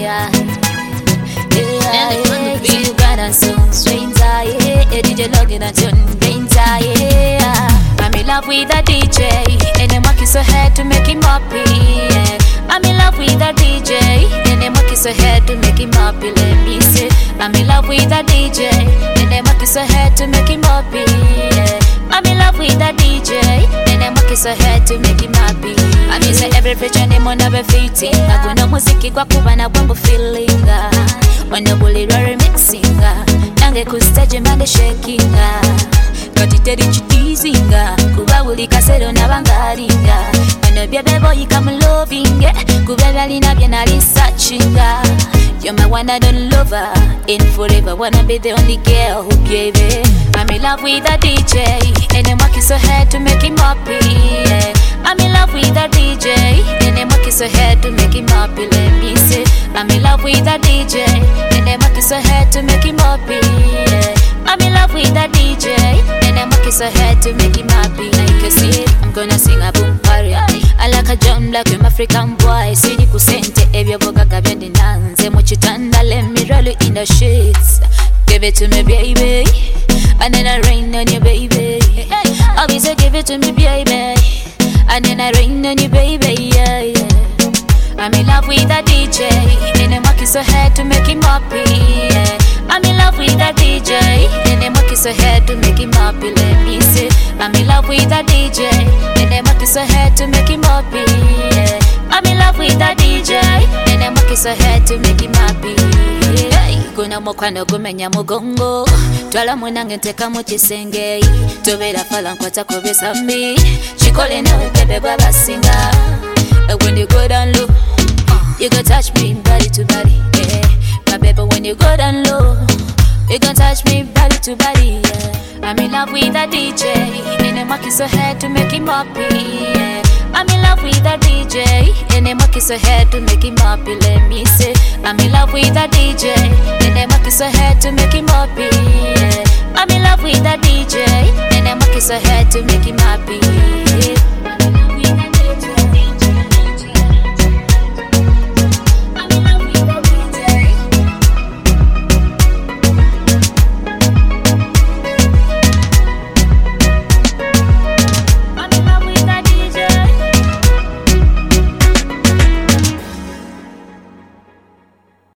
yeah. You got a song stranger, yeah. DJ logging a tune danger, yeah. I'm in love with a DJ, and I'm working so hard to make him happy, yeah. I'm in love with a DJ, and I'm working so hard to make him happy. Let me say, I'm in love with a DJ, and I'm working so hard to make him happy, yeah. I'm in love with a DJ, and I'm working so hard to make him happy. I mean, say every picture name on every fitting. I go no music, kwa kuba na bumbo feeling. When you bully remixing, nange ku stage man the shaking. Kati teri chitizinga, kuba uli kasero na bangaringa. When you be boy you come loving, kuba bali na bia na researching. You're my one I don't love her, in forever wanna be the only girl who gave it. I'm in love with a DJ, and I'm working so hard to make him happy, yeah. I'm in love with a DJ, and I'm working so hard to make him happy. Let me say, I'm in love with a DJ, and I'm working so hard to make him happy, yeah. I'm in love with a DJ, and I'm working so hard to make him happy. Like I said, I'm gonna sing a boom paria. I like a John Black, I'm African boy. Sidi kusente, ebyo boga kabyendi nanze muchitanda. Let me roll it in the sheets. Give it to me, baby, and then I rain on you, baby. I'll be so give it to me, baby, and then I rain on you, baby, yeah, yeah. I'm in love with a DJ, and I'm working so hard to make him happy, yeah. I'm in love with a DJ, and I'm working so hard to make him happy. Let me say, I'm in love with a DJ, and I'm working so hard to make him happy, yeah. I'm in love with a DJ, and I'm working so hard to make him happy, yeah. Kuna mokwano gumenya mugongo, twala munange nteka mu kisenge, tobera fala nkwata kobesa mbi, chikole nawe bebe gwa basinga. When you go down low, you can touch me body to body, yeah. My baby, when you go down low, you can touch me body to body, yeah. I'm in love with a DJ, and I'm working so hard to make him happy, yeah. I'm in love with a DJ, and I'm working so hard to make him happy. Let me say, I'm in love with a DJ, and I'm working so hard to make him happy, yeah. I'm in love with a DJ, and I'm working so hard to make him happy.